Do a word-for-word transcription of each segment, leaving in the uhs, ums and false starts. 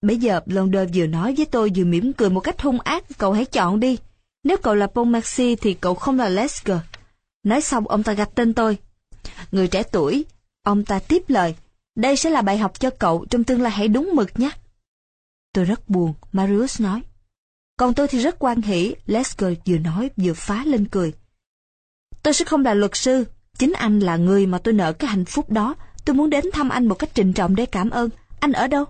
Bây giờ Blonder vừa nói với tôi vừa mỉm cười một cách hung ác. Cậu hãy chọn đi. Nếu cậu là Pontmercy thì cậu không là Lesker. Nói xong ông ta gạch tên tôi. Người trẻ tuổi, ông ta tiếp lời. Đây sẽ là bài học cho cậu, trong tương lai hãy đúng mực nhé. Tôi rất buồn, Marius nói. Còn tôi thì rất hoan hỉ, Lesker vừa nói vừa phá lên cười. Tôi sẽ không là luật sư, chính anh là người mà tôi nợ cái hạnh phúc đó. Tôi muốn đến thăm anh một cách trịnh trọng để cảm ơn. Anh ở đâu?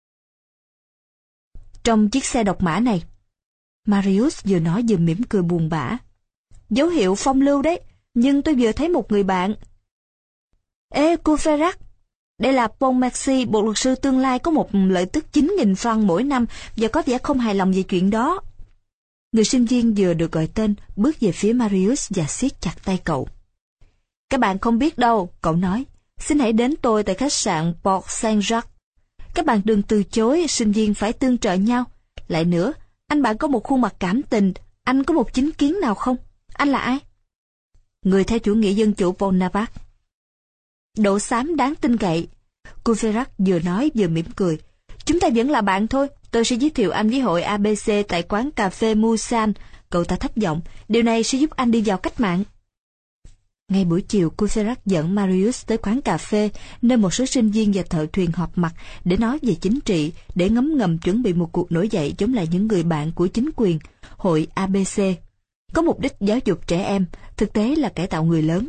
Trong chiếc xe độc mã này. Marius vừa nói vừa mỉm cười buồn bã. Dấu hiệu phong lưu đấy, nhưng tôi vừa thấy một người bạn. Ê, Courfeyrac, đây là Pontmercy, bộ luật sư tương lai có một lợi tức chín nghìn franc mỗi năm và có vẻ không hài lòng về chuyện đó. Người sinh viên vừa được gọi tên bước về phía Marius và siết chặt tay cậu. Các bạn không biết đâu, cậu nói. Xin hãy đến tôi tại khách sạn Port Saint-Jacques. Các bạn đừng từ chối, sinh viên phải tương trợ nhau. Lại nữa, anh bạn có một khuôn mặt cảm tình, anh có một chính kiến nào không? Anh là ai? Người theo chủ nghĩa dân chủ Bonaparte. Độ xám đáng tin cậy. Courfeyrac vừa nói vừa mỉm cười. Chúng ta vẫn là bạn thôi. Tôi sẽ giới thiệu anh với hội a bê xê tại quán cà phê Musan. Cậu ta thấp giọng. Điều này sẽ giúp anh đi vào cách mạng. Ngay buổi chiều, Courfeyrac dẫn Marius tới quán cà phê, nơi một số sinh viên và thợ thuyền họp mặt để nói về chính trị, để ngấm ngầm chuẩn bị một cuộc nổi dậy chống lại những người bạn của chính quyền, hội a bê xê. Có mục đích giáo dục trẻ em, thực tế là cải tạo người lớn.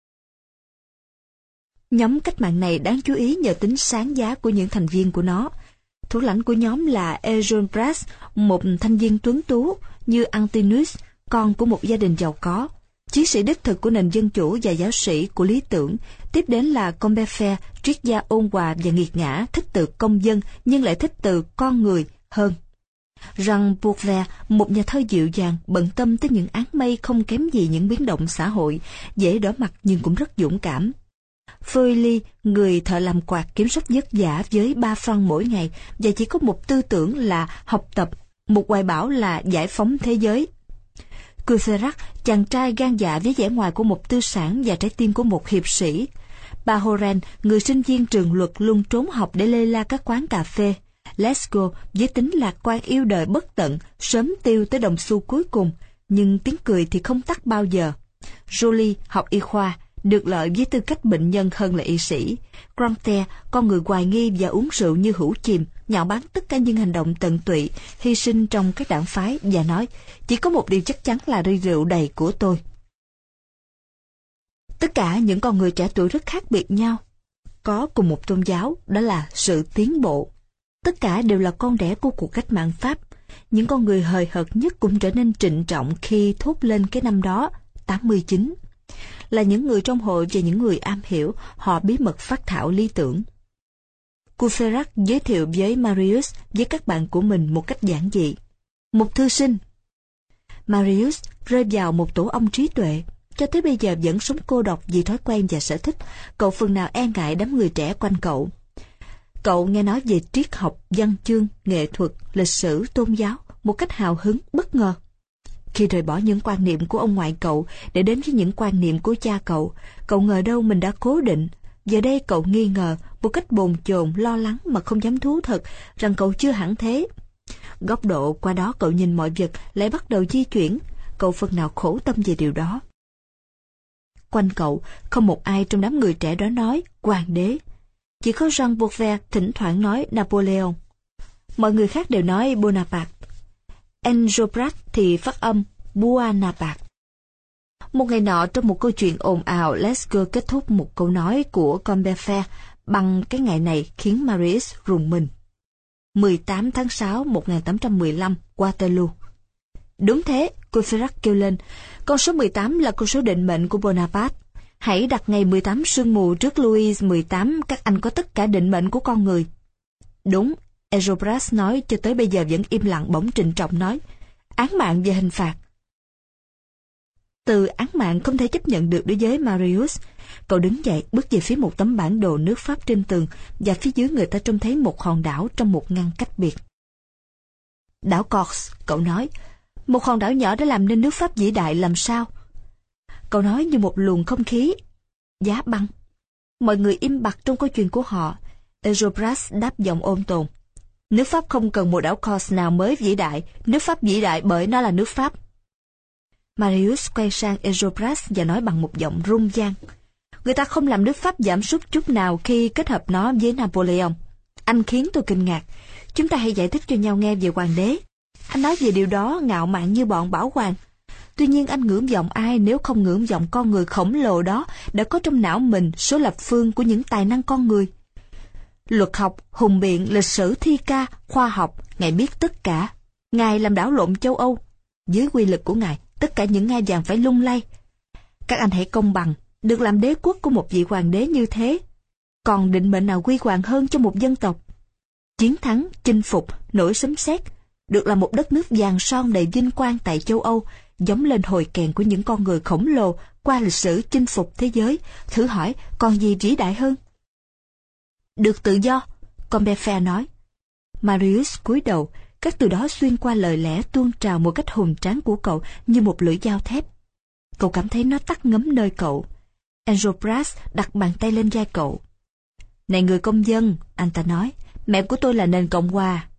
Nhóm cách mạng này đáng chú ý nhờ tính sáng giá của những thành viên của nó. Thủ lãnh của nhóm là Eugène Brass, một thanh viên tuấn tú như Antinous, con của một gia đình giàu có, chiến sĩ đích thực của nền dân chủ và giáo sĩ của lý tưởng. Tiếp đến là Combeferre, triết gia ôn hòa và nghiệt ngã, thích từ công dân nhưng lại thích từ con người hơn. Jean Bourvet, một nhà thơ dịu dàng, bận tâm tới những áng mây không kém gì những biến động xã hội, dễ đỏ mặt nhưng cũng rất dũng cảm. Feuilly, người thợ làm quạt kiếm sống vất vả với ba franc mỗi ngày và chỉ có một tư tưởng là học tập, một hoài bão là giải phóng thế giới. Courfeyrac, chàng trai gan dạ với vẻ ngoài của một tư sản và trái tim của một hiệp sĩ. Bahoren, người sinh viên trường luật luôn trốn học để lê la các quán cà phê. Lescaut, với tính lạc quan yêu đời bất tận, sớm tiêu tới đồng xu cuối cùng, nhưng tiếng cười thì không tắt bao giờ. Joly, học y khoa, được lợi với tư cách bệnh nhân hơn là y sĩ. Grantaire, con người hoài nghi và uống rượu như hữu chìm, nhạo báng tất cả những hành động tận tụy, hy sinh trong các đảng phái và nói, chỉ có một điều chắc chắn là ly rượu đầy của tôi. Tất cả những con người trẻ tuổi rất khác biệt nhau, có cùng một tôn giáo, đó là sự tiến bộ. Tất cả đều là con đẻ của cuộc cách mạng Pháp. Những con người hời hợt nhất cũng trở nên trịnh trọng khi thốt lên cái năm đó, tám mươi chín. Là những người trong hội và những người am hiểu, họ bí mật phát thảo lý tưởng. Courfeyrac giới thiệu với Marius với các bạn của mình một cách giản dị. Một thư sinh. Marius rơi vào một tổ ong trí tuệ, cho tới bây giờ vẫn sống cô độc vì thói quen và sở thích. Cậu phần nào e ngại đám người trẻ quanh cậu. Cậu nghe nói về triết học, văn chương, nghệ thuật, lịch sử, tôn giáo một cách hào hứng, bất ngờ. Khi rời bỏ những quan niệm của ông ngoại cậu để đến với những quan niệm của cha cậu, cậu ngờ đâu mình đã cố định. Giờ đây cậu nghi ngờ, một cách bồn chồn, lo lắng mà không dám thú thật, rằng cậu chưa hẳn thế. Góc độ qua đó cậu nhìn mọi vật lại bắt đầu di chuyển, cậu phần nào khổ tâm về điều đó. Quanh cậu, không một ai trong đám người trẻ đó nói hoàng đế. Chỉ có Jean Bourvet thỉnh thoảng nói Napoleon. Mọi người khác đều nói Bonaparte. Enjolras thì phát âm Buonaparte. Một ngày nọ trong một câu chuyện ồn ào, Lescaut kết thúc một câu nói của Combeferre bằng cái ngày này khiến Marius rùng mình. mười tám tháng sáu một nghìn tám trăm mười lăm, Waterloo. Đúng thế, Courfeyrac kêu lên, con số mười tám là con số định mệnh của Bonaparte. Hãy đặt ngày mười tám sương mù trước Louis mười tám, các anh có tất cả định mệnh của con người. Đúng, Enjolras nói cho tới bây giờ vẫn im lặng, bỗng trịnh trọng nói, án mạng và hình phạt. Từ án mạng không thể chấp nhận được đối với Marius. Cậu đứng dậy, bước về phía một tấm bản đồ nước Pháp trên tường, và phía dưới người ta trông thấy một hòn đảo trong một ngăn cách biệt. Đảo Corse, cậu nói, một hòn đảo nhỏ đã làm nên nước Pháp vĩ đại làm sao? Cậu nói như một luồng không khí, giá băng. Mọi người im bặt trong câu chuyện của họ. Enjolras đáp giọng ôn tồn, Nước Pháp không cần một đảo Corse nào mới vĩ đại, nước Pháp vĩ đại bởi nó là nước Pháp. Marius quay sang Enjolras và nói bằng một giọng rung gian. Người ta không làm nước Pháp giảm sút chút nào khi kết hợp nó với Napoleon. Anh khiến tôi kinh ngạc. Chúng ta hãy giải thích cho nhau nghe về hoàng đế. Anh nói về điều đó ngạo mạn như bọn bảo hoàng. Tuy nhiên anh ngưỡng vọng ai nếu không ngưỡng vọng con người khổng lồ đó đã có trong não mình số lập phương của những tài năng con người. Luật học, hùng biện, lịch sử, thi ca, khoa học, Ngài biết tất cả. Ngài làm đảo lộn châu Âu. Dưới quy lực của Ngài, tất cả những ngai vàng phải lung lay. Các anh hãy công bằng, được làm đế quốc của một vị hoàng đế như thế. Còn định mệnh nào quy hoàng hơn cho một dân tộc? Chiến thắng, chinh phục, nổi sấm sét, được là một đất nước vàng son đầy vinh quang tại châu Âu, giống lên hồi kèn của những con người khổng lồ qua lịch sử chinh phục thế giới. Thử hỏi, còn gì vĩ đại hơn? Được tự do, Combeferre nói. Marius cúi đầu, các từ đó xuyên qua lời lẽ tuôn trào một cách hùng tráng của cậu như một lưỡi dao thép. Cậu cảm thấy nó tắc ngấm nơi cậu. Enjolras đặt bàn tay lên vai cậu. Này người công dân, anh ta nói, mẹ của tôi là nền Cộng hòa.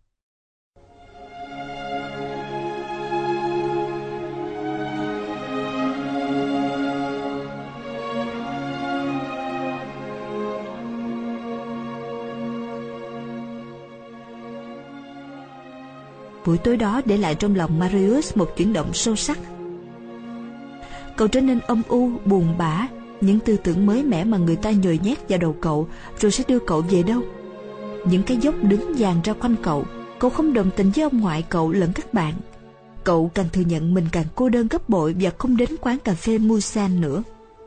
Buổi tối đó để lại trong lòng Marius một chuyển động sâu sắc. Cậu trở nên âm u, buồn bã, những tư tưởng mới mẻ mà người ta nhồi nhét vào đầu cậu, rồi sẽ đưa cậu về đâu? Những cái dốc đứng dàn ra quanh cậu, cậu không đồng tình với ông ngoại cậu lẫn các bạn. Cậu càng thừa nhận mình càng cô đơn gấp bội và không đến quán cà phê Musan nữa.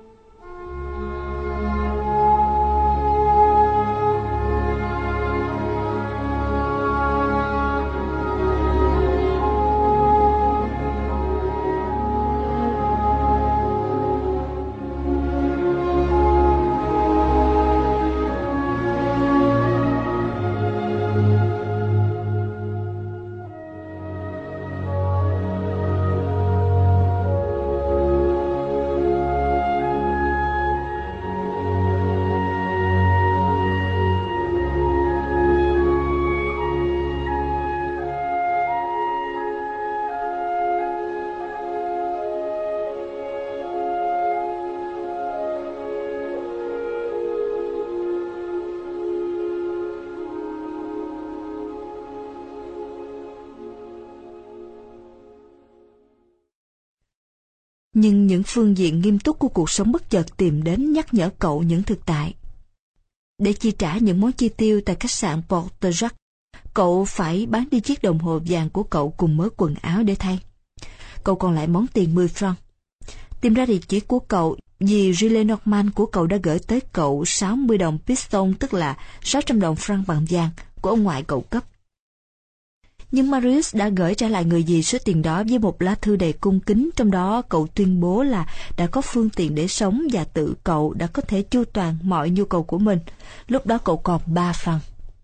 Nhưng những phương diện nghiêm túc của cuộc sống bất chợt tìm đến nhắc nhở cậu những thực tại. Để chi trả những món chi tiêu tại khách sạn Porte Jacques, cậu phải bán đi chiếc đồng hồ vàng của cậu cùng mớ quần áo để thay. Cậu còn lại món tiền mười franc. Tìm ra địa chỉ của cậu, vì Gillenormand của cậu đã gửi tới cậu sáu mươi đồng piston, tức là sáu trăm đồng franc bằng vàng của ông ngoại cậu cấp. Nhưng Marius đã gửi trả lại người dì số tiền đó với một lá thư đầy cung kính, trong đó cậu tuyên bố là đã có phương tiện để sống và tự cậu đã có thể chu toàn mọi nhu cầu của mình. Lúc đó cậu còn ba franc.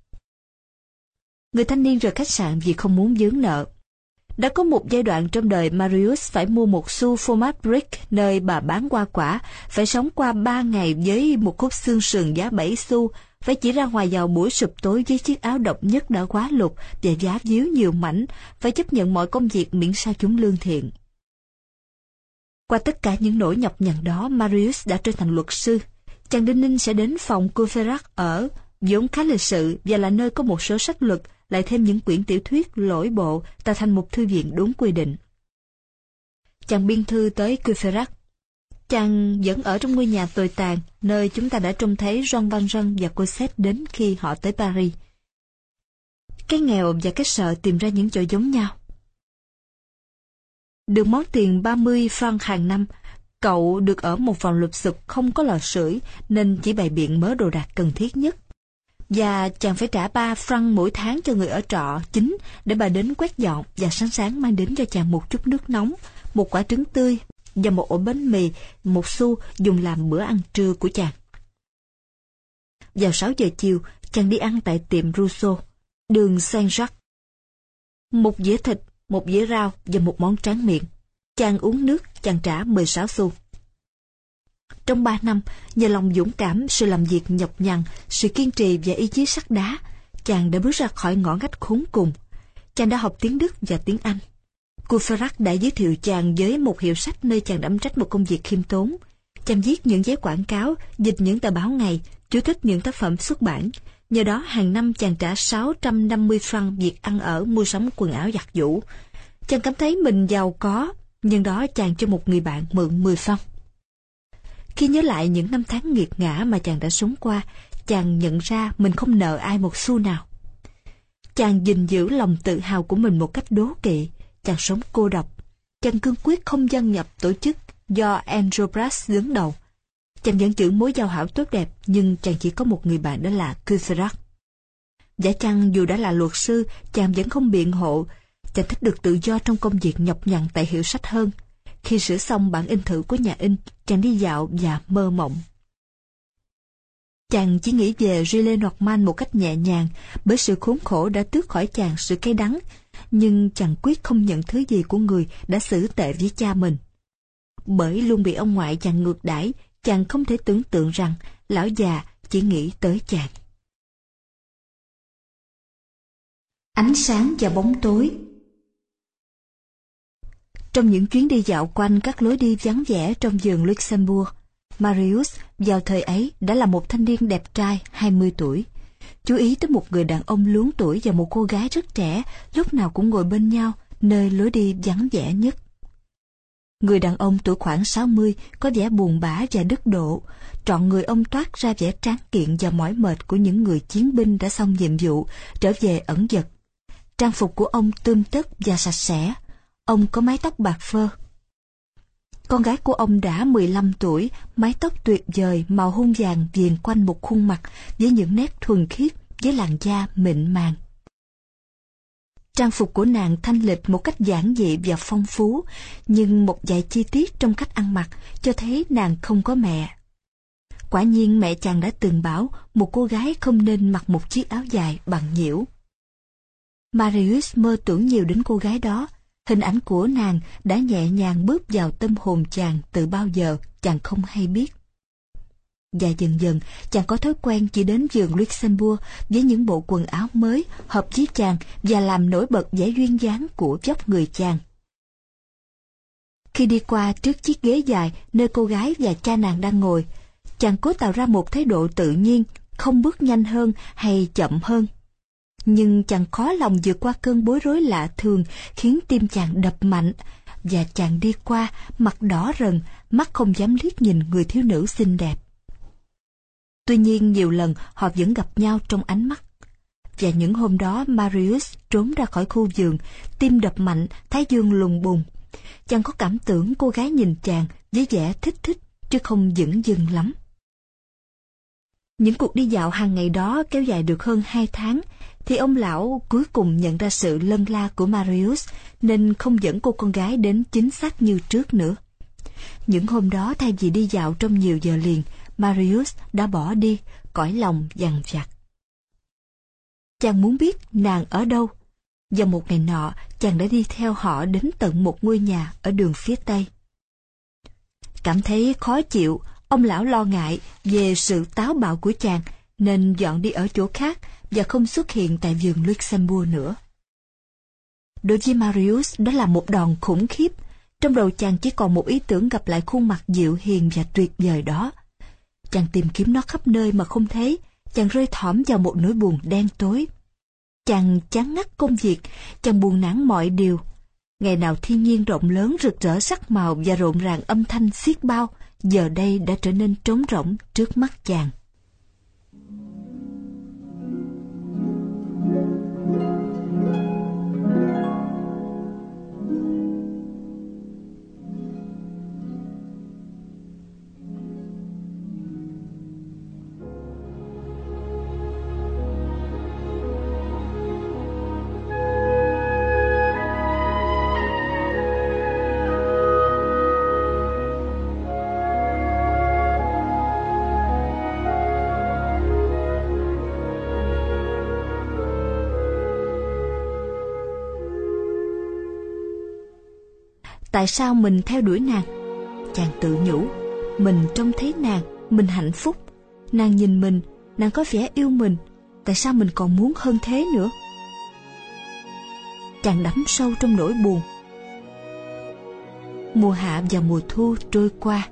Người thanh niên rời khách sạn vì không muốn vướng nợ. Đã có một giai đoạn trong đời Marius phải mua một xu fromage brick nơi bà bán hoa quả, phải sống qua ba ngày với một khúc xương sườn giá bảy xu, phải chỉ ra ngoài vào buổi sụp tối với chiếc áo độc nhất đã quá lục và giá díu nhiều mảnh, phải chấp nhận mọi công việc miễn sao chúng lương thiện. Qua tất cả những nỗi nhọc nhằn đó, Marius đã trở thành luật sư. Chàng đinh ninh sẽ đến phòng Courfeyrac ở, vốn khá lịch sự và là nơi có một số sách luật, lại thêm những quyển tiểu thuyết lỗi bộ, tạo thành một thư viện đúng quy định. Chàng biên thư tới Courfeyrac. Chàng vẫn ở trong ngôi nhà tồi tàn, nơi chúng ta đã trông thấy Jean Valjean và Cosette đến khi họ tới Paris. Cái nghèo và cái sợ tìm ra những chỗ giống nhau. Được món tiền ba mươi franc hàng năm, cậu được ở một phòng lụp xụp không có lò sưởi, nên chỉ bày biện mớ đồ đạc cần thiết nhất. Và chàng phải trả ba franc mỗi tháng cho người ở trọ chính để bà đến quét dọn và sáng sáng mang đến cho chàng một chút nước nóng, một quả trứng tươi và một ổ bánh mì, một xu dùng làm bữa ăn trưa của chàng. Vào sáu giờ chiều, chàng đi ăn tại tiệm Rousseau, đường Saint-Jacques. Một dĩa thịt, một dĩa rau và một món tráng miệng. Chàng uống nước, chàng trả mười sáu xu. Trong ba năm, nhờ lòng dũng cảm, sự làm việc nhọc nhằn, sự kiên trì và ý chí sắt đá, chàng đã bước ra khỏi ngõ ngách khốn cùng. Chàng đã học tiếng Đức và tiếng Anh. Courfeyrac đã giới thiệu chàng với một hiệu sách nơi chàng đảm trách một công việc khiêm tốn. Chàng viết những giấy quảng cáo, dịch những tờ báo ngày, chú thích những tác phẩm xuất bản. Nhờ đó hàng năm chàng trả sáu trăm năm mươi franc việc ăn ở, mua sắm quần áo giặt giũ. Chàng cảm thấy mình giàu có, nhưng đó chàng cho một người bạn mượn mười franc. Khi nhớ lại những năm tháng nghiệt ngã mà chàng đã sống qua, chàng nhận ra mình không nợ ai một xu nào. Chàng gìn giữ lòng tự hào của mình một cách đố kỵ. Chàng sống cô độc. Chàng cương quyết không gia nhập tổ chức do Enjolras đứng đầu. Chàng vẫn giữ mối giao hảo tốt đẹp, nhưng chàng chỉ có một người bạn, đó là Courfeyrac. Giả chăng dù đã là luật sư, chàng vẫn không biện hộ. Chàng thích được tự do trong công việc nhọc nhằn tại hiệu sách hơn. Khi sửa xong bản in thử của nhà in, chàng đi dạo và mơ mộng. Chàng chỉ nghĩ về Gilles Normand một cách nhẹ nhàng, bởi sự khốn khổ đã tước khỏi chàng sự cay đắng, nhưng chàng quyết không nhận thứ gì của người đã xử tệ với cha mình. Bởi luôn bị ông ngoại chàng ngược đãi, chàng không thể tưởng tượng rằng lão già chỉ nghĩ tới chàng. Ánh sáng và bóng tối. Trong những chuyến đi dạo quanh các lối đi vắng vẻ trong vườn Luxembourg, Marius vào thời ấy đã là một thanh niên đẹp trai hai mươi tuổi. Chú ý tới một người đàn ông luống tuổi và một cô gái rất trẻ, lúc nào cũng ngồi bên nhau nơi lối đi vắng vẻ nhất. Người đàn ông tuổi khoảng sáu mươi có vẻ buồn bã và đức độ, trọn người ông toát ra vẻ tráng kiện và mỏi mệt của những người chiến binh đã xong nhiệm vụ trở về ẩn dật. Trang phục của ông tươm tất và sạch sẽ. Ông có mái tóc bạc phơ. Con gái của ông đã mười lăm tuổi, mái tóc tuyệt vời màu hôn vàng viền quanh một khuôn mặt với những nét thuần khiết, với làn da mịn màng. Trang phục của nàng thanh lịch một cách giản dị và phong phú, nhưng một vài chi tiết trong cách ăn mặc cho thấy nàng không có mẹ. Quả nhiên mẹ chàng đã từng bảo một cô gái không nên mặc một chiếc áo dài bằng nhiễu. Marius mơ tưởng nhiều đến cô gái đó. Hình ảnh của nàng đã nhẹ nhàng bước vào tâm hồn chàng từ bao giờ chàng không hay biết. Và dần dần chàng có thói quen chỉ đến vườn Luxembourg với những bộ quần áo mới hợp với chàng và làm nổi bật vẻ duyên dáng của vóc người chàng. Khi đi qua trước chiếc ghế dài nơi cô gái và cha nàng đang ngồi, chàng cố tạo ra một thái độ tự nhiên, không bước nhanh hơn hay chậm hơn. Nhưng chàng khó lòng vượt qua cơn bối rối lạ thường khiến tim chàng đập mạnh, và chàng đi qua mặt đỏ rần, mắt không dám liếc nhìn người thiếu nữ xinh đẹp. Tuy nhiên nhiều lần họ vẫn gặp nhau trong ánh mắt. Và những hôm đó Marius trốn ra khỏi khu vườn, tim đập mạnh, thái dương lùng bùng. Chàng có cảm tưởng cô gái nhìn chàng với vẻ thích thích, chứ không dửng dưng lắm. Những cuộc đi dạo hàng ngày đó kéo dài được hơn hai tháng, thì ông lão cuối cùng nhận ra sự lân la của Marius, nên không dẫn cô con gái đến chính xác như trước nữa. Những hôm đó thay vì đi dạo trong nhiều giờ liền, Marius đã bỏ đi, cõi lòng dằn vặt. Chàng muốn biết nàng ở đâu, và một ngày nọ chàng đã đi theo họ đến tận một ngôi nhà ở đường phía tây. Cảm thấy khó chịu, ông lão lo ngại về sự táo bạo của chàng, nên dọn đi ở chỗ khác và không xuất hiện tại vườn Luxembourg nữa. Đối với Marius, đó là một đòn khủng khiếp. Trong đầu chàng chỉ còn một ý tưởng gặp lại khuôn mặt dịu hiền và tuyệt vời đó. Chàng tìm kiếm nó khắp nơi mà không thấy, chàng rơi thõm vào một nỗi buồn đen tối. Chàng chán ngắt công việc, chàng buồn nản mọi điều. Ngày nào thiên nhiên rộng lớn rực rỡ sắc màu và rộn ràng âm thanh xiết bao, giờ đây đã trở nên trống rỗng trước mắt chàng. Tại sao mình theo đuổi nàng? Chàng tự nhủ, mình trông thấy nàng, mình hạnh phúc. Nàng nhìn mình, nàng có vẻ yêu mình. tại sao mình còn muốn hơn thế nữa? Chàng đắm sâu trong nỗi buồn. Mùa hạ và mùa thu trôi qua.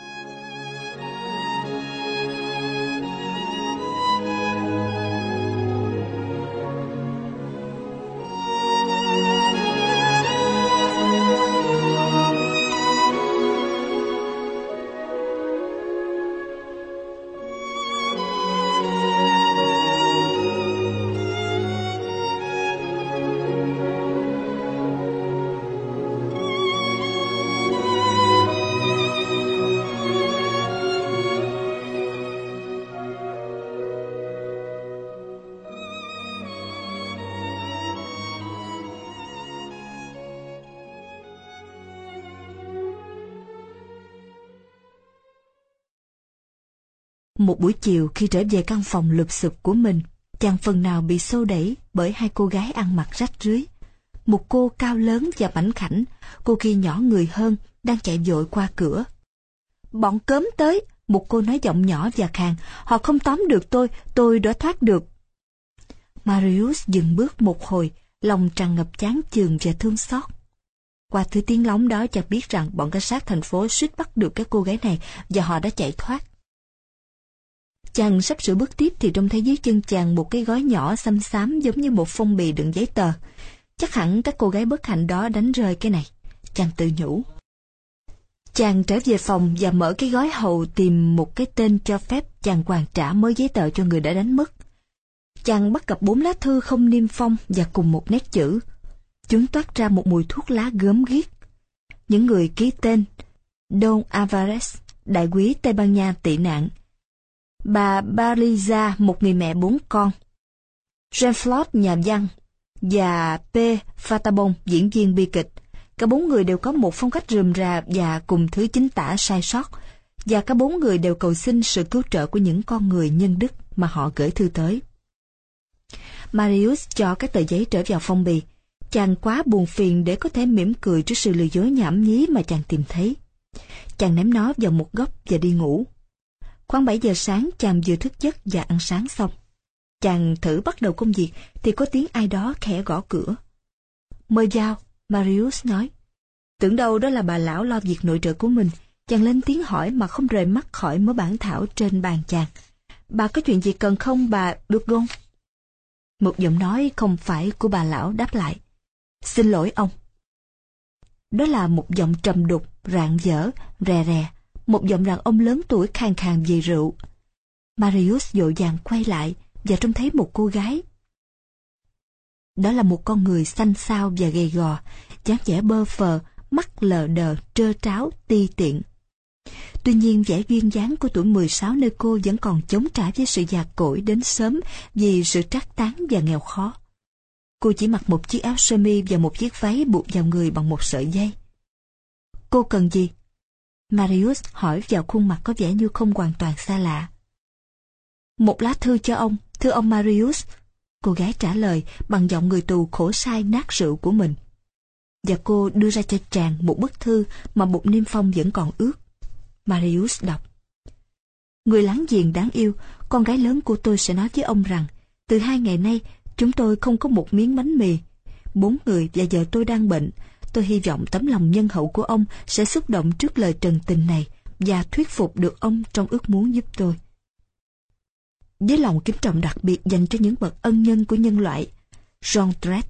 Một buổi chiều khi trở về căn phòng lụp xụp của mình, chàng phần nào bị xô đẩy bởi hai cô gái ăn mặc rách rưới. Một cô cao lớn và mảnh khảnh, cô kia nhỏ người hơn, đang chạy vội qua cửa. Bọn cớm tới, một cô nói giọng nhỏ và khàn, họ không tóm được tôi, tôi đã thoát được. Marius dừng bước một hồi, lòng tràn ngập chán chường và thương xót. Qua thứ tiếng lóng đó, chàng biết rằng bọn cảnh sát thành phố suýt bắt được các cô gái này và họ đã chạy thoát. Chàng sắp sửa bước tiếp thì trông thấy dưới chân chàng một cái gói nhỏ xăm xám giống như một phong bì đựng giấy tờ. Chắc hẳn các cô gái bất hạnh đó đánh rơi cái này. Chàng tự nhủ. Chàng trở về phòng và mở cái gói hầu tìm một cái tên cho phép chàng hoàn trả mớ giấy tờ cho người đã đánh mất. Chàng bắt gặp bốn lá thư không niêm phong và cùng một nét chữ. Chúng toát ra một mùi thuốc lá gớm ghiếc. Những người ký tên: Don Alvarez, đại quý Tây Ban Nha tị nạn; bà Baliza, một người mẹ bốn con; Jean-Claude, nhà văn; và P. Fatabon, diễn viên bi kịch. Cả bốn người đều có một phong cách rườm rà và cùng thứ chính tả sai sót, và cả bốn người đều cầu xin sự cứu trợ của những con người nhân đức mà họ gửi thư tới. Marius cho các tờ giấy trở vào phong bì. Chàng quá buồn phiền để có thể mỉm cười trước sự lừa dối nhảm nhí mà chàng tìm thấy. Chàng ném nó vào một góc và đi ngủ. Khoảng bảy giờ sáng, chàng vừa thức giấc và ăn sáng xong. Chàng thử bắt đầu công việc thì có tiếng ai đó khẽ gõ cửa. Mời vào, Marius nói. Tưởng đâu đó là bà lão lo việc nội trợ của mình. Chàng lên tiếng hỏi mà không rời mắt khỏi mớ bản thảo trên bàn chàng. Bà có chuyện gì cần không bà Burgon? Một giọng nói không phải của bà lão đáp lại. Xin lỗi ông. Đó là một giọng trầm đục, rạng rỡ, rè rè. Một giọng đàn ông lớn tuổi khàn khàn vì rượu. Marius vội vàng quay lại và trông thấy một cô gái. Đó là một con người xanh xao và gầy gò, dáng vẻ bơ phờ, mắt lờ đờ, trơ tráo, ti tiện. Tuy nhiên vẻ duyên dáng của tuổi mười sáu nơi cô vẫn còn chống trả với sự già cỗi đến sớm vì sự trác tán và nghèo khó. Cô chỉ mặc một chiếc áo sơ mi và một chiếc váy buộc vào người bằng một sợi dây. Cô cần gì? Marius hỏi vào khuôn mặt có vẻ như không hoàn toàn xa lạ. Một lá thư cho ông, thưa ông Marius. Cô gái trả lời bằng giọng người tù khổ sai nát rượu của mình. Và cô đưa ra cho chàng một bức thư mà bục niêm phong vẫn còn ướt. Marius đọc. Người láng giềng đáng yêu, con gái lớn của tôi sẽ nói với ông rằng, từ hai ngày nay, chúng tôi không có một miếng bánh mì. Bốn người và vợ tôi đang bệnh. Tôi hy vọng tấm lòng nhân hậu của ông sẽ xúc động trước lời trần tình này và thuyết phục được ông trong ước muốn giúp tôi. Với lòng kính trọng đặc biệt dành cho những bậc ân nhân của nhân loại, Jondrette.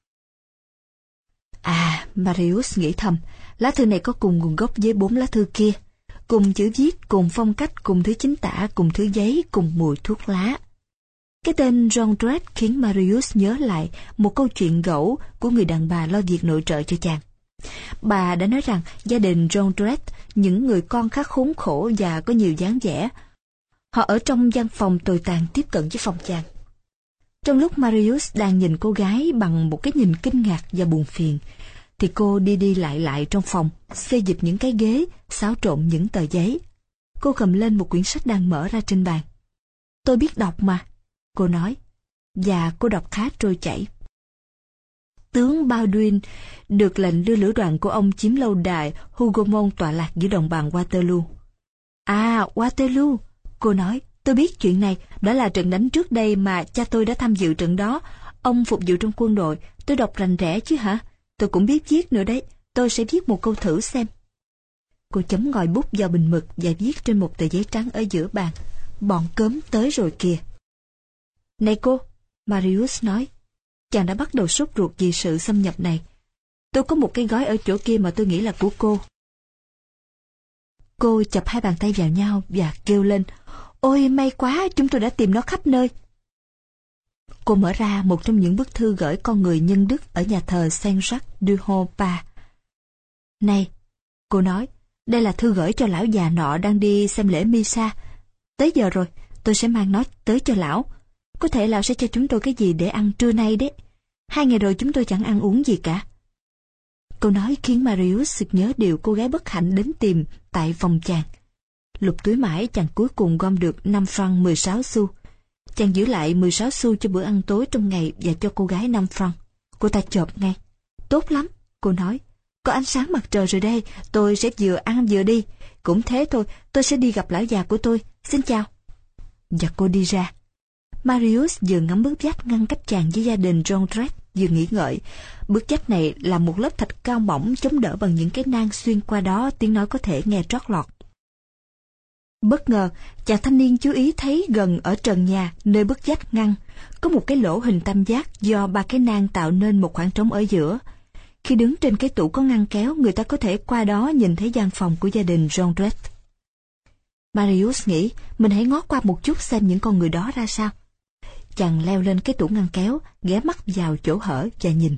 À, Marius nghĩ thầm, lá thư này có cùng nguồn gốc với bốn lá thư kia. Cùng chữ viết, cùng phong cách, cùng thứ chính tả, cùng thứ giấy, cùng mùi thuốc lá. Cái tên Jondrette khiến Marius nhớ lại một câu chuyện gẫu của người đàn bà lo việc nội trợ cho chàng. Bà đã nói rằng gia đình Jondrette, những người con khá khốn khổ và có nhiều dáng vẻ. Họ ở trong gian phòng tồi tàn tiếp cận với phòng chàng. Trong lúc Marius đang nhìn cô gái bằng một cái nhìn kinh ngạc và buồn phiền, thì cô đi đi lại lại trong phòng, xê dịch những cái ghế, xáo trộn những tờ giấy. Cô cầm lên một quyển sách đang mở ra trên bàn. Tôi biết đọc mà, cô nói, và cô đọc khá trôi chảy. Tướng Baldwin được lệnh đưa lữ đoàn của ông chiếm lâu đài Hougomont tọa lạc giữa đồng bằng Waterloo. À, Waterloo, cô nói, Tôi biết chuyện này, đó là trận đánh trước đây mà cha tôi đã tham dự trận đó. Ông phục vụ trong quân đội, tôi đọc rành rẽ chứ hả? Tôi cũng biết viết nữa đấy, tôi sẽ viết một câu thử xem. Cô chấm ngòi bút vào bình mực và viết trên một tờ giấy trắng ở giữa bàn. Bọn cớm tới rồi kìa. Này cô, Marius nói, chàng đã bắt đầu sốt ruột vì sự xâm nhập này. Tôi có một cái gói ở chỗ kia mà tôi nghĩ là của cô. Cô chập hai bàn tay vào nhau và kêu lên, ôi may quá, chúng tôi đã tìm nó khắp nơi. Cô mở ra một trong những bức thư gửi con người nhân đức ở nhà thờ Saint-Jacques-du-Haut-Pas. Này, cô nói, đây là thư gửi cho lão già nọ đang đi xem lễ Misa. Tới giờ rồi, tôi sẽ mang nó tới cho lão. Có thể lão sẽ cho chúng tôi cái gì để ăn trưa nay đấy. Hai ngày rồi chúng tôi chẳng ăn uống gì cả. Câu nói khiến Marius sực nhớ điều cô gái bất hạnh đến tìm tại phòng chàng. Lục túi mãi chàng cuối cùng gom được năm franc mười sáu xu. Chàng giữ lại mười sáu xu cho bữa ăn tối trong ngày và cho cô gái năm franc. Cô ta chộp ngay. Tốt lắm, cô nói. Có ánh sáng mặt trời rồi đây, tôi sẽ vừa ăn vừa đi. Cũng thế thôi, tôi sẽ đi gặp lão già của tôi. Xin chào. Và cô đi ra. Marius vừa ngắm bức vách ngăn cách chàng với gia đình Jondrette, vừa nghĩ ngợi. Bức vách này là một lớp thạch cao mỏng chống đỡ bằng những cái nang xuyên qua đó tiếng nói có thể nghe trót lọt. Bất ngờ, chàng thanh niên chú ý thấy gần ở trần nhà, nơi bức vách ngăn, có một cái lỗ hình tam giác do ba cái nang tạo nên một khoảng trống ở giữa. Khi đứng trên cái tủ có ngăn kéo, người ta có thể qua đó nhìn thấy gian phòng của gia đình Jondrette. Marius nghĩ mình hãy ngó qua một chút xem những con người đó ra sao. Chàng leo lên cái tủ ngăn kéo, ghé mắt vào chỗ hở và nhìn.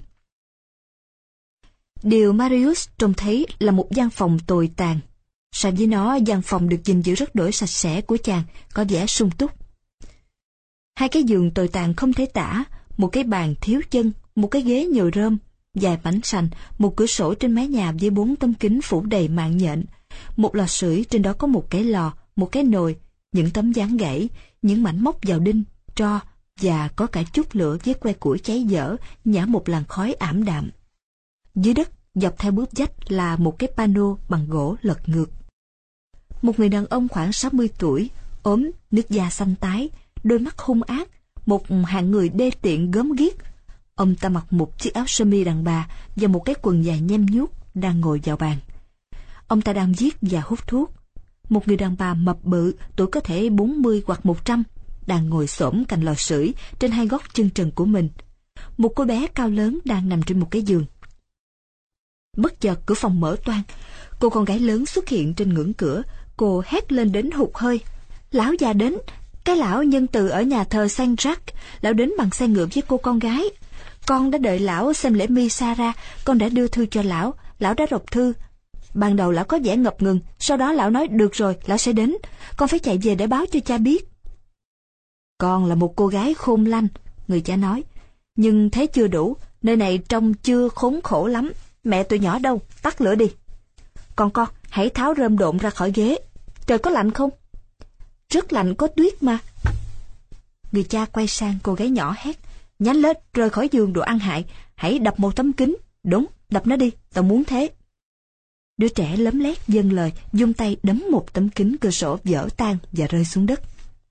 Điều Marius trông thấy là một gian phòng tồi tàn. So với nó, gian phòng được gìn giữ rất đổi sạch sẽ của chàng có vẻ sung túc. Hai cái giường tồi tàn không thể tả, một cái bàn thiếu chân, một cái ghế nhồi rơm, vài mảnh sành, một cửa sổ trên mái nhà với bốn tấm kính phủ đầy mạng nhện, một lò sưởi trên đó có một cái lò, một cái nồi, những tấm dáng gãy, những mảnh móc vào đinh, tro và có cả chút lửa với que củi cháy dở, nhả một làn khói ảm đạm. Dưới đất, dọc theo bức vách là một cái pano bằng gỗ lật ngược. Một người đàn ông khoảng sáu mươi tuổi, ốm, nước da xanh tái, đôi mắt hung ác, một hạng người đê tiện gớm ghiếc. Ông ta mặc một chiếc áo sơ mi đàn bà và một cái quần dài nhem nhuốc, đang ngồi vào bàn. Ông ta đang viết và hút thuốc. Một người đàn bà mập bự, tuổi có thể bốn mươi hoặc một trăm, đang ngồi xổm cạnh lò sưởi trên hai gót chân trần của mình. Một cô bé cao lớn đang nằm trên một cái giường. Bất chợt cửa phòng mở toang, cô con gái lớn xuất hiện trên ngưỡng cửa. Cô hét lên đến hụt hơi. Lão già đến, cái lão nhân từ ở nhà thờ Saint-Jacques. Lão đến bằng xe ngựa với cô con gái. Con đã đợi lão xem lễ Misa ra, con đã đưa thư cho lão. Lão đã đọc thư. Ban đầu lão có vẻ ngập ngừng, sau đó lão nói được rồi, lão sẽ đến. Con phải chạy về để báo cho cha biết. Con là một cô gái khôn lanh, người cha nói. Nhưng thế chưa đủ, nơi này trông chưa khốn khổ lắm. Mẹ tụi nhỏ đâu, tắt lửa đi. Còn con, hãy tháo rơm độn ra khỏi ghế. Trời có lạnh không? Rất lạnh, có tuyết mà. Người cha quay sang cô gái nhỏ hét. Nhanh lên, rời khỏi giường đồ ăn hại. Hãy đập một tấm kính. Đúng, đập nó đi, tao muốn thế. Đứa trẻ lấm lét dâng lời, vung tay đấm một tấm kính cửa sổ vỡ tan và rơi xuống đất.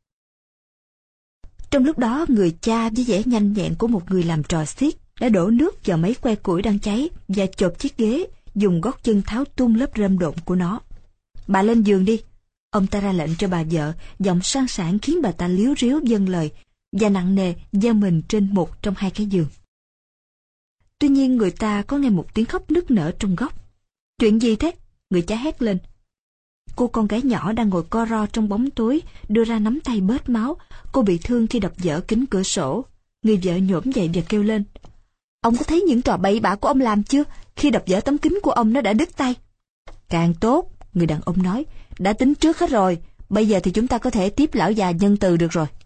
Trong lúc đó, người cha với vẻ nhanh nhẹn của một người làm trò xiếc đã đổ nước vào mấy que củi đang cháy và chộp chiếc ghế, dùng gót chân tháo tung lớp rơm độn của nó. Bà lên giường đi. Ông ta ra lệnh cho bà vợ, giọng sang sảng khiến bà ta líu ríu vâng lời và nặng nề gieo mình trên một trong hai cái giường. Tuy nhiên người ta có nghe một tiếng khóc nức nở trong góc. Chuyện gì thế? Người cha hét lên. Cô con gái nhỏ đang ngồi co ro trong bóng tối, đưa ra nắm tay bết máu. Cô bị thương khi đập vỡ kính cửa sổ. Người vợ nhổm dậy và kêu lên. Ông có thấy những trò bậy bạ của ông làm chưa? Khi đập vỡ tấm kính của ông nó đã đứt tay. Càng tốt, người đàn ông nói. Đã tính trước hết rồi. Bây giờ thì chúng ta có thể tiếp lão già nhân từ được rồi.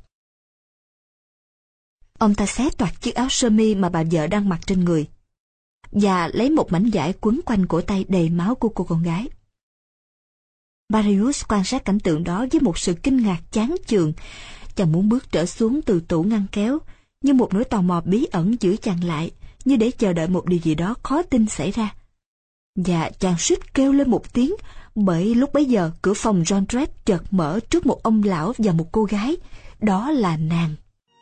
Ông ta xé toạc chiếc áo sơ mi mà bà vợ đang mặc trên người và lấy một mảnh vải quấn quanh cổ tay đầy máu của cô con gái. Marius quan sát cảnh tượng đó với một sự kinh ngạc chán chường. Chàng muốn bước trở xuống từ tủ ngăn kéo, nhưng một nỗi tò mò bí ẩn giữ chàng lại, như để chờ đợi một điều gì đó khó tin xảy ra. Và chàng suýt kêu lên một tiếng, bởi lúc bấy giờ cửa phòng Jondrette chợt mở trước một ông lão và một cô gái. Đó là nàng.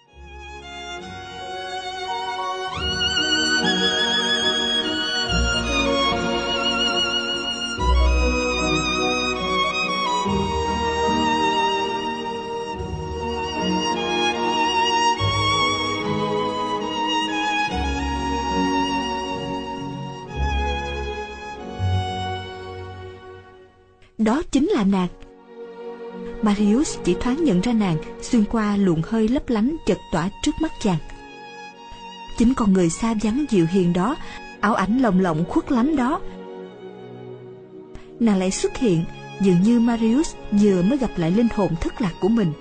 Đó chính là nàng. Marius chỉ thoáng nhận ra nàng xuyên qua luồng hơi lấp lánh chật tỏa trước mắt chàng. Chính con người xa vắng dịu hiền đó, ảo ảnh lồng lộng khuất lánh đó, nàng lại xuất hiện, dường như Marius vừa mới gặp lại linh hồn thất lạc của mình.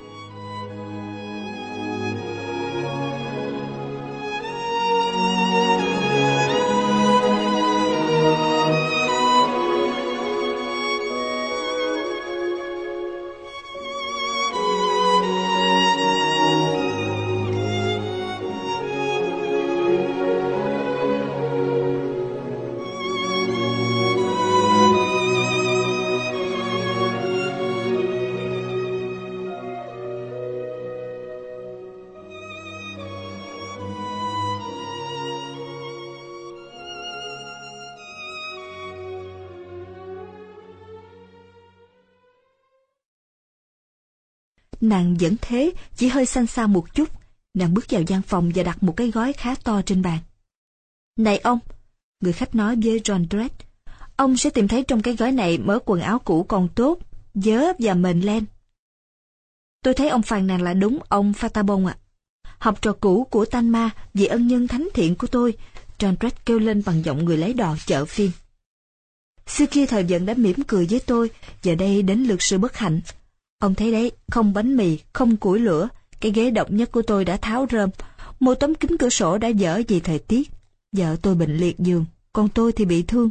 Nàng vẫn thế, chỉ hơi xanh xao một chút. Nàng bước vào gian phòng và đặt một cái gói khá to trên bàn. "Này ông," người khách nói với Jondrette, "ông sẽ tìm thấy trong cái gói này mớ quần áo cũ còn tốt, vớ và mền len." "Tôi thấy ông phàn nàn là đúng, ông Fatabon ạ. Học trò cũ của Talma, vị ân nhân thánh thiện của tôi," Jondrette kêu lên bằng giọng người lấy đò chợ phiên. "Xưa kia thời vận đã mỉm cười với tôi, giờ đây đến lượt sự bất hạnh. Ông thấy đấy, không bánh mì, không củi lửa, cái ghế độc nhất của tôi đã tháo rơm, một tấm kính cửa sổ đã dở vì thời tiết. Vợ tôi bệnh liệt giường, còn tôi thì bị thương."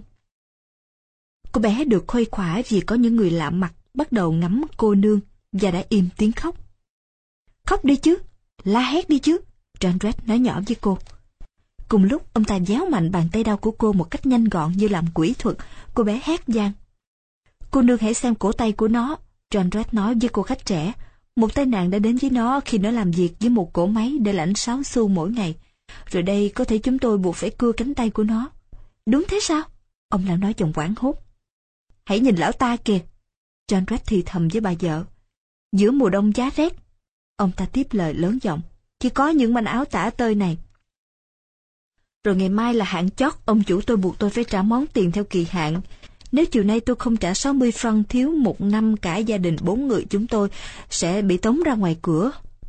Cô bé được khuây khỏa vì có những người lạ mặt bắt đầu ngắm cô nương và đã im tiếng khóc. "Khóc đi chứ, la hét đi chứ," Jondrette nói nhỏ với cô. Cùng lúc ông ta véo mạnh bàn tay đau của cô một cách nhanh gọn như làm quỷ thuật. Cô bé hét vang. "Cô nương hãy xem cổ tay của nó," Jondrette nói với cô khách trẻ. "Một tai nạn đã đến với nó khi nó làm việc với một cỗ máy để lãnh sáu xu mỗi ngày. Rồi đây có thể chúng tôi buộc phải cưa cánh tay của nó." "Đúng thế sao?" Ông lão nói giọng hoảng hốt. "Hãy nhìn lão ta kìa," Jondrette thì thầm với bà vợ. "Giữa mùa đông giá rét," ông ta tiếp lời lớn giọng, "chỉ có những manh áo tả tơi này. Rồi ngày mai là hạn chót, ông chủ tôi buộc tôi phải trả món tiền theo kỳ hạn. Nếu chiều nay tôi không trả sáu mươi franc thiếu một năm, cả gia đình bốn người chúng tôi sẽ bị tống ra ngoài cửa."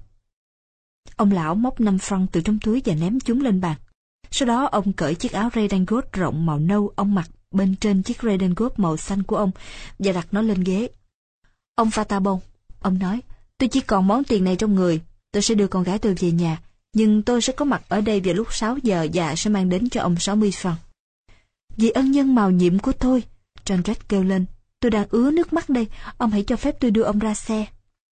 Ông lão móc năm franc từ trong túi và ném chúng lên bàn. Sau đó ông cởi chiếc áo redingot rộng màu nâu ông mặc bên trên chiếc redingot màu xanh của ông và đặt nó lên ghế. "Ông Fatabon," ông nói, "tôi chỉ còn món tiền này trong người. Tôi sẽ đưa con gái tôi về nhà, nhưng tôi sẽ có mặt ở đây vào lúc sáu giờ và sẽ mang đến cho ông sáu mươi franc." "Vì ân nhân màu nhiệm của tôi," Jondrette kêu lên, "tôi đang ứa nước mắt đây, ông hãy cho phép tôi đưa ông ra xe."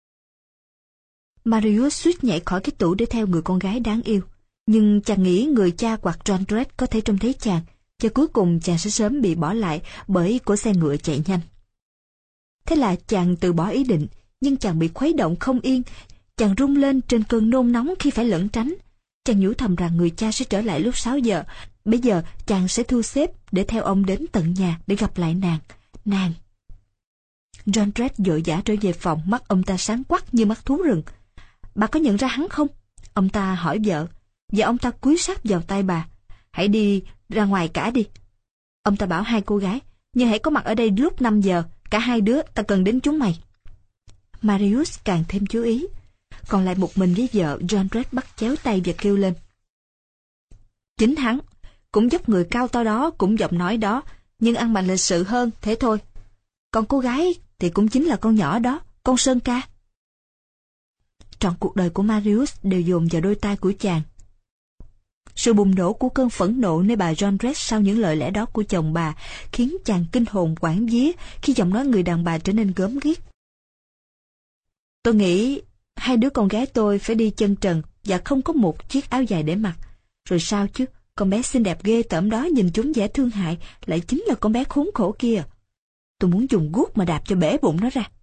Marius suýt nhảy khỏi cái tủ để theo người con gái đáng yêu, nhưng chàng nghĩ người cha hoặc Jondrette có thể trông thấy chàng, và cuối cùng chàng sẽ sớm bị bỏ lại bởi cỗ xe ngựa chạy nhanh. Thế là chàng từ bỏ ý định, nhưng chàng bị khuấy động không yên, chàng rung lên trên cơn nôn nóng khi phải lẩn tránh. Chàng nhủ thầm rằng người cha sẽ trở lại lúc sáu giờ, bây giờ chàng sẽ thu xếp để theo ông đến tận nhà để gặp lại nàng. Nàng. Jondrette vội vã trở về phòng, mắt ông ta sáng quắc như mắt thú rừng. "Bà có nhận ra hắn không?" ông ta hỏi vợ, và ông ta cúi sát vào tay bà. "Hãy đi ra ngoài cả đi," ông ta bảo hai cô gái, "nhưng hãy có mặt ở đây lúc năm giờ, cả hai đứa, ta cần đến chúng mày." Marius càng thêm chú ý. Còn lại một mình với vợ, Jondrette bắt chéo tay và kêu lên. "Chính hắn, cũng dốc người cao to đó, cũng giọng nói đó, nhưng ăn mặc lịch sự hơn, thế thôi. Còn cô gái thì cũng chính là con nhỏ đó, con Sơn Ca." Trọn cuộc đời của Marius đều dồn vào đôi tay của chàng. Sự bùng nổ của cơn phẫn nộ nơi bà Jondrette sau những lời lẽ đó của chồng bà khiến chàng kinh hồn quảng vía khi giọng nói người đàn bà trở nên gớm ghiếc. "Tôi nghĩ hai đứa con gái tôi phải đi chân trần và không có một chiếc áo dài để mặc. Rồi sao chứ, con bé xinh đẹp ghê tởm đó nhìn chúng dễ thương hại, lại chính là con bé khốn khổ kia. Tôi muốn dùng guốc mà đạp cho bể bụng nó ra.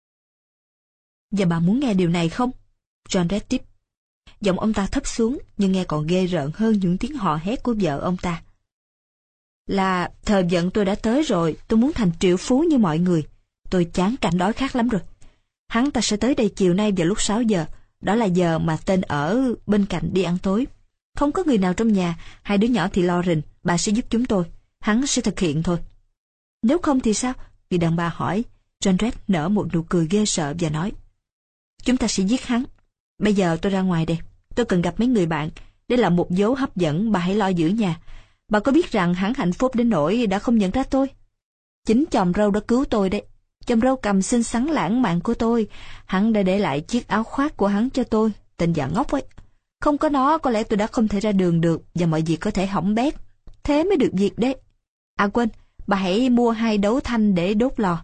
Và bà muốn nghe điều này không? John Red tiếp. Giọng ông ta thấp xuống, nhưng nghe còn ghê rợn hơn những tiếng hò hét của vợ ông ta. Là thời vận tôi đã tới rồi, tôi muốn thành triệu phú như mọi người. Tôi chán cảnh đói khát lắm rồi. Hắn ta sẽ tới đây chiều nay vào lúc sáu giờ, đó là giờ mà tên ở bên cạnh đi ăn tối. Không có người nào trong nhà, hai đứa nhỏ thì lo rình, bà sẽ giúp chúng tôi. Hắn sẽ thực hiện thôi. Nếu không thì sao? Vì đàn bà hỏi. John Red nở một nụ cười ghê sợ và nói. Chúng ta sẽ giết hắn. Bây giờ tôi ra ngoài đây. Tôi cần gặp mấy người bạn. Đây là một dấu hấp dẫn, bà hãy lo giữ nhà. Bà có biết rằng hắn hạnh phúc đến nỗi đã không nhận ra tôi? Chính chòm râu đã cứu tôi đấy. Chòm râu cầm xinh xắn lãng mạn của tôi. Hắn đã để lại chiếc áo khoác của hắn cho tôi. Tên già ngốc ấy. Không có nó có lẽ tôi đã không thể ra đường được và mọi việc có thể hỏng bét. Thế mới được việc đấy. À quên, bà hãy mua hai đấu thanh để đốt lò.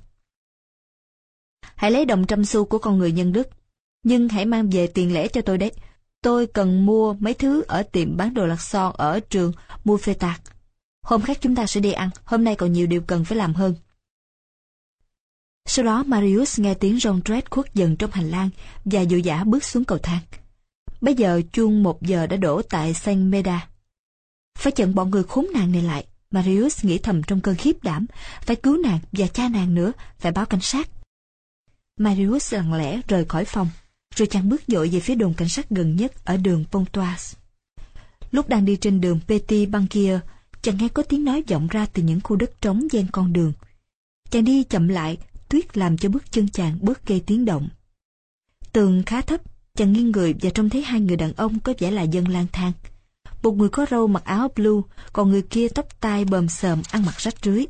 Hãy lấy đồng trăm xu của con người nhân đức. Nhưng hãy mang về tiền lẻ cho tôi đấy. Tôi cần mua mấy thứ ở tiệm bán đồ lặt son ở trường Muffetard. Hôm khác chúng ta sẽ đi ăn, hôm nay còn nhiều điều cần phải làm hơn. Sau đó Marius nghe tiếng John Red khuất dần trong hành lang và vội vã bước xuống cầu thang. Bây giờ chuông một giờ đã đổ tại Saint Meda. Phải chặn bọn người khốn nạn này lại, Marius nghĩ thầm trong cơn khiếp đảm. Phải cứu nàng và cha nàng nữa, phải báo cảnh sát. Marius lặng lẽ rời khỏi phòng, rồi chàng bước dội về phía đồn cảnh sát gần nhất ở đường Pontoise. Lúc đang đi trên đường Petit Banquier, chàng nghe có tiếng nói vọng ra từ những khu đất trống ven con đường. Chàng đi chậm lại, tuyết làm cho bước chân chàng bớt gây tiếng động. Tường khá thấp, chàng nghiêng người và trông thấy hai người đàn ông có vẻ là dân lang thang. Một người có râu mặc áo blue, còn người kia tóc tai bờm xờm ăn mặc rách rưới.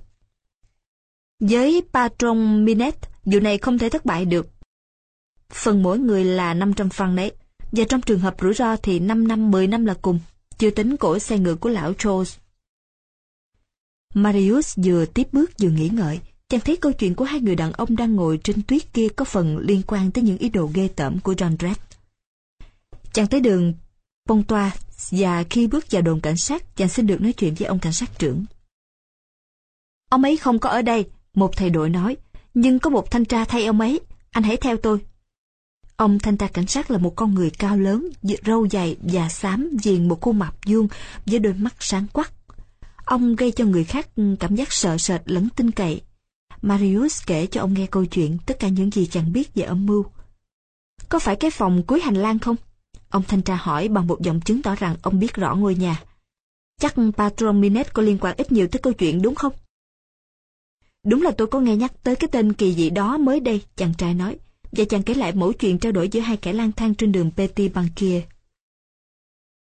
Với patron Minette, vụ này không thể thất bại được. Phần mỗi người là năm trăm franc đấy, và trong trường hợp rủi ro thì năm năm mười năm là cùng, chưa tính cổ xe ngựa của lão Charles. Marius vừa tiếp bước vừa nghĩ ngợi, chàng thấy câu chuyện của hai người đàn ông đang ngồi trên tuyết kia có phần liên quan tới những ý đồ ghê tởm của John Red. Chàng tới đường Pontoise và khi bước vào đồn cảnh sát, chàng xin được nói chuyện với ông cảnh sát trưởng. Ông ấy không có ở đây, một thầy đội nói, nhưng có một thanh tra thay ông ấy, anh hãy theo tôi. Ông thanh tra cảnh sát là một con người cao lớn, râu dày và xám, viền một khuôn mặt vuông với đôi mắt sáng quắc. Ông gây cho người khác cảm giác sợ sệt lẫn tin cậy. Marius kể cho ông nghe câu chuyện, tất cả những gì chàng biết về âm mưu. Có phải cái phòng cuối hành lang không? Ông thanh tra hỏi bằng một giọng chứng tỏ rằng ông biết rõ ngôi nhà. Chắc patron Minette có liên quan ít nhiều tới câu chuyện đúng không? Đúng là tôi có nghe nhắc tới cái tên kỳ dị đó mới đây, chàng trai nói. Và chàng kể lại mẩu chuyện trao đổi giữa hai kẻ lang thang trên đường Petit Banquier.